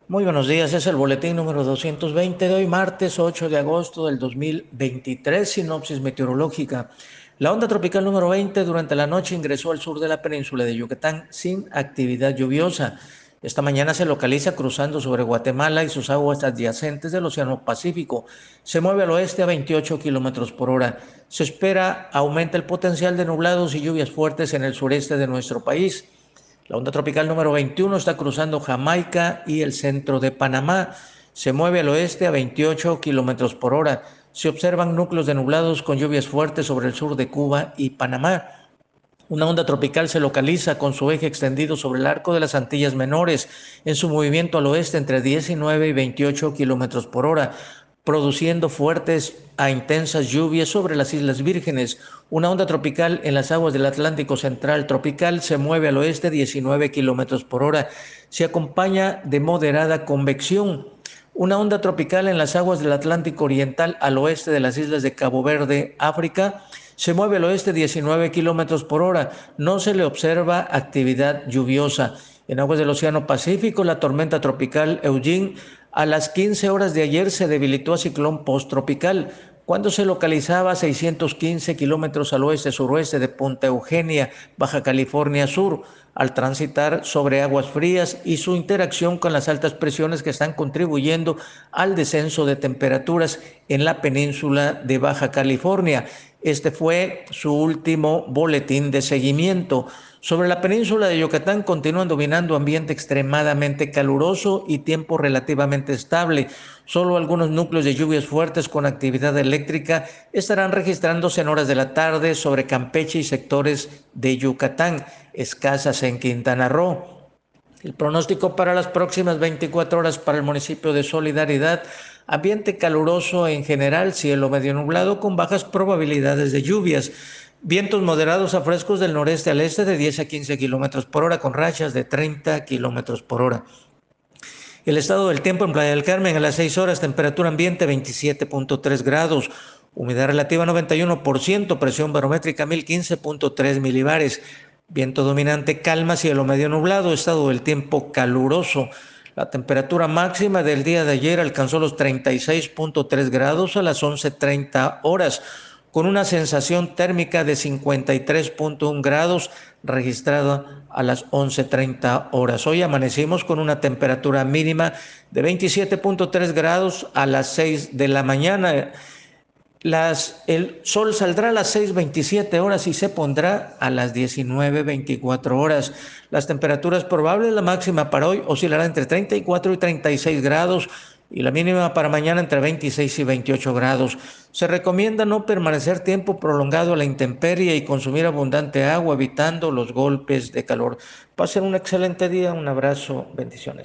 Muy buenos días, es el boletín número 220 de hoy, martes 8 de agosto del 2023, sinopsis meteorológica. La onda tropical número 20 durante la noche ingresó al sur de la península de Yucatán sin actividad lluviosa. Esta mañana se localiza cruzando sobre Guatemala y sus aguas adyacentes del Océano Pacífico. Se mueve al oeste a 28 kilómetros por hora. Se espera aumenta el potencial de nublados y lluvias fuertes en el sureste de nuestro país. La onda tropical número 21 está cruzando Jamaica y el centro de Panamá. Se mueve al oeste a 28 kilómetros por hora. Se observan núcleos de nublados con lluvias fuertes sobre el sur de Cuba y Panamá. Una onda tropical se localiza con su eje extendido sobre el arco de las Antillas Menores, en su movimiento al oeste entre 19 y 28 kilómetros por hora, produciendo fuertes a intensas lluvias sobre las Islas Vírgenes. Una onda tropical en las aguas del Atlántico Central tropical se mueve al oeste 19 kilómetros por hora. Se acompaña de moderada convección. Una onda tropical en las aguas del Atlántico Oriental al oeste de las islas de Cabo Verde, África, se mueve al oeste 19 kilómetros por hora. No se le observa actividad lluviosa. En aguas del Océano Pacífico, la tormenta tropical Eugene a las 15 horas de ayer se debilitó a ciclón posttropical cuando se localizaba a 615 kilómetros al oeste-suroeste de Punta Eugenia, Baja California Sur, al transitar sobre aguas frías y su interacción con las altas presiones que están contribuyendo al descenso de temperaturas en la península de Baja California. Este fue su último boletín de seguimiento. Sobre la península de Yucatán continúan dominando ambiente extremadamente caluroso y tiempo relativamente estable. Solo algunos núcleos de lluvias fuertes con actividad eléctrica estarán registrándose en horas de la tarde sobre Campeche y sectores de Yucatán, escasas en Quintana Roo. El pronóstico para las próximas 24 horas para el municipio de Solidaridad: ambiente caluroso en general, cielo medio nublado con bajas probabilidades de lluvias. Vientos moderados a frescos del noreste al este de 10 a 15 kilómetros por hora con rachas de 30 kilómetros por hora. El estado del tiempo en Playa del Carmen a las 6 horas, temperatura ambiente 27.3 grados, humedad relativa 91%, presión barométrica 1015.3 milibares, viento dominante calma, cielo medio nublado, estado del tiempo caluroso. La temperatura máxima del día de ayer alcanzó los 36.3 grados a las 11:30 horas, con una sensación térmica de 53.1 grados registrada a las 11:30 horas. Hoy amanecimos con una temperatura mínima de 27.3 grados a las 6 de la mañana. El sol saldrá a las 6:27 horas y se pondrá a las 19:24 horas. Las temperaturas probables, la máxima para hoy oscilará entre 34 y 36 grados y la mínima para mañana entre 26 y 28 grados. Se recomienda no permanecer tiempo prolongado a la intemperie y consumir abundante agua, evitando los golpes de calor. Pasen un excelente día, un abrazo, bendiciones.